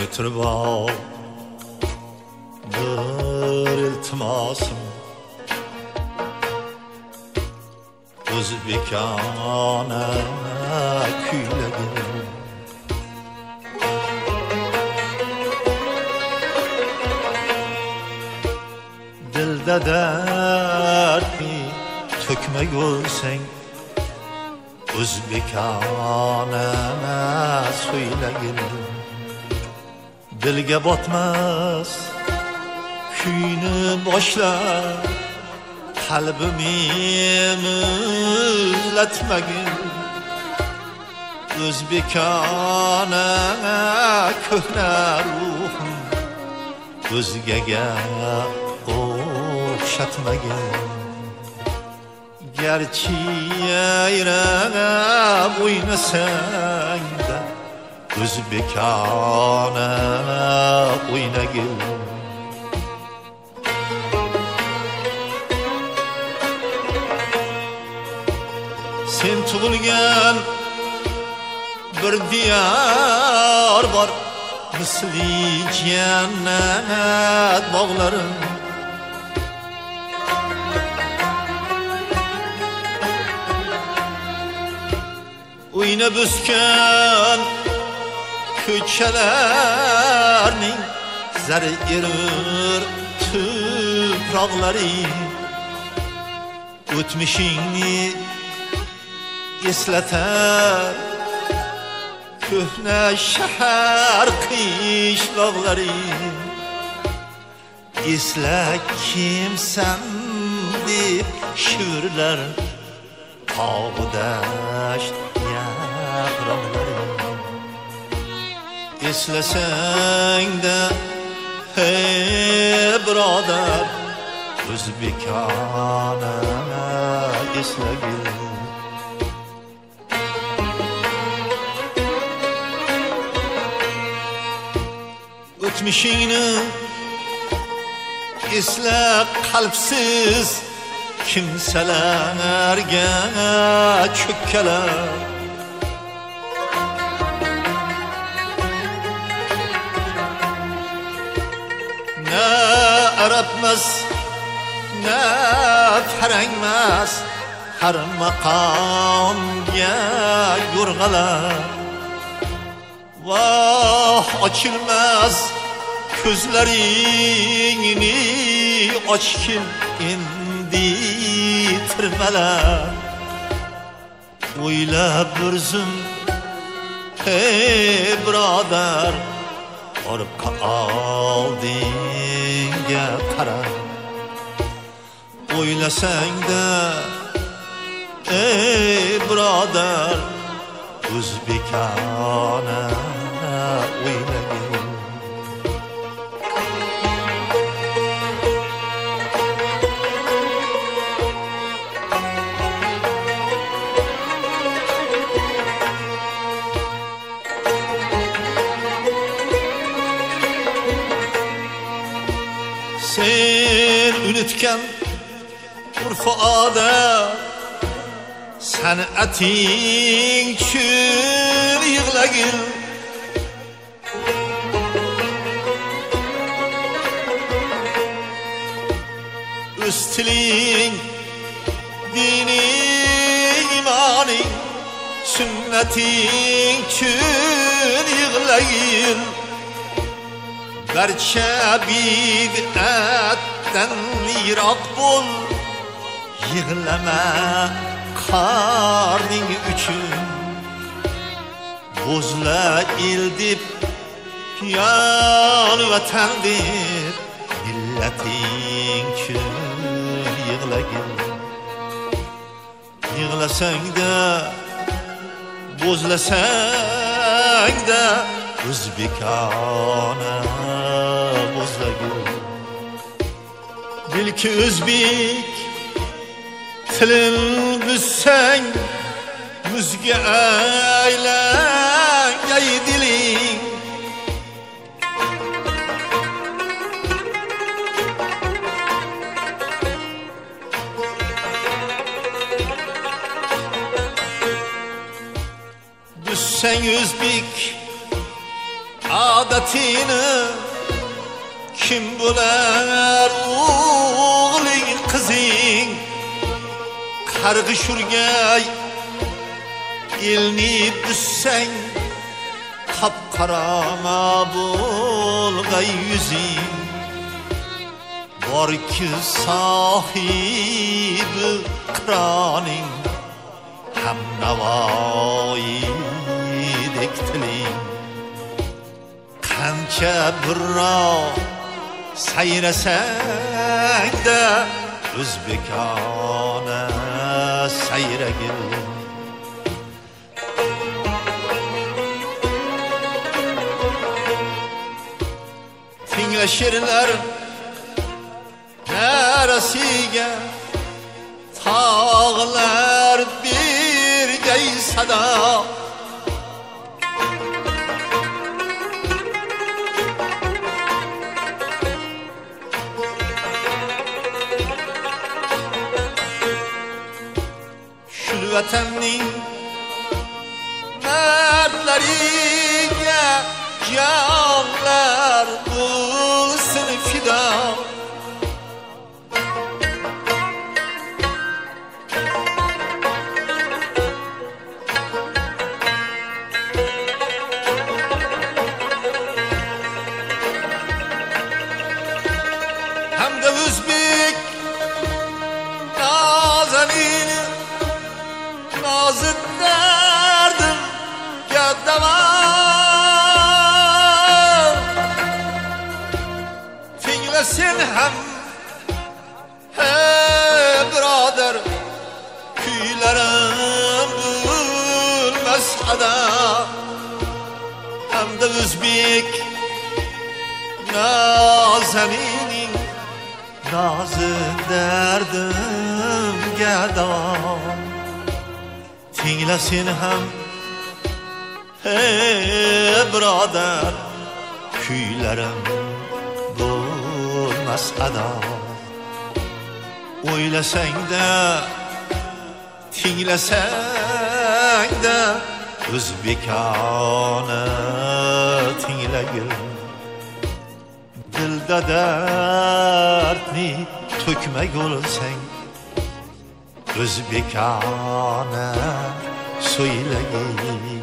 götürüp al bir iltimasım Özbekana kuylegin Dilde dertni tökme görsen Özbekana söylegin Dilge batmaz kuyni boshlar Kalbimi muzlatmagin O'zbekona ko'hna ruhim o'zgaga o'xshatmagin Garchi yayrab o'ynasang-da O'zbekona o'ynagin Sen tug'ilgan bir diyar bor misli jannat bog'larim O'ynab o'sgan ko'chalarning zari erir tuproqlari o'tmishingni eslatar ko'hna shahar qishloqlari esla kimsan deb shivirlar tog' dasht yaproqlari eslasang-da hey birodar O'zbekona eslagin O'tmishingni esla qalbsiz kimsalarga cho'kkalar Na arabmas na farangmas har maqomga yo'rg'alar Vah ochilmaz ko'zlaringni ochgin endi tirmalar O'ylab bir zum hey birodar orqa oldinga qara O'ylasang-da ey birodar O'zbekona o'ynagin Sen unutgan urf-u odat san'ating uchun yig'lagin O'z tiling dining imoning sunnating uchun yig'lagin Barcha bid'atdan yiroq bo'l yig'lama qarning uchun Bo'zla el deb yon vatan deb millating uchun yig'lagin Yig'lasang-da bo'zlasang-da O'zbekona bo'zlagin Bilki o'zbek tilin buzsang muzga aylangay diling Buzsang o'zbek Saadetini kim bular oğling kızing Kargış urgay elni büsseng Kapkarama bulgay yüzing Var ki sahibi kraning Hem navai dektiling Kancha birra sayrasang da O'zbekona sayragil Tinglaşırlar neresiga Tağlar bir gay sada Vatanning mardlariga jonlar bo'lsin fido hamda o'zbek nazanin Nazık derdim yadavar Tinglesin hem Hey birader Kuylerim bilmez hada Hem de Özbek Nazeninin Nazık derdim yadavar Tinglesin hem Hey birader Kuylerim bulmaz ada O'ylasang da Tinglesang da O'zbekona tinglagil Dilda dardni to'kmay bo'lsang O'zbekona so'ylagil